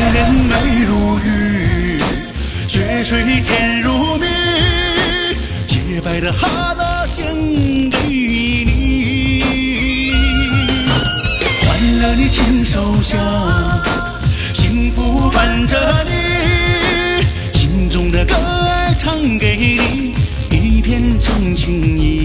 莲美如玉，雪水甜如蜜，洁白的哈达献给你，换了你亲手香，幸福伴着你，心中的歌儿唱给你，一片真情意。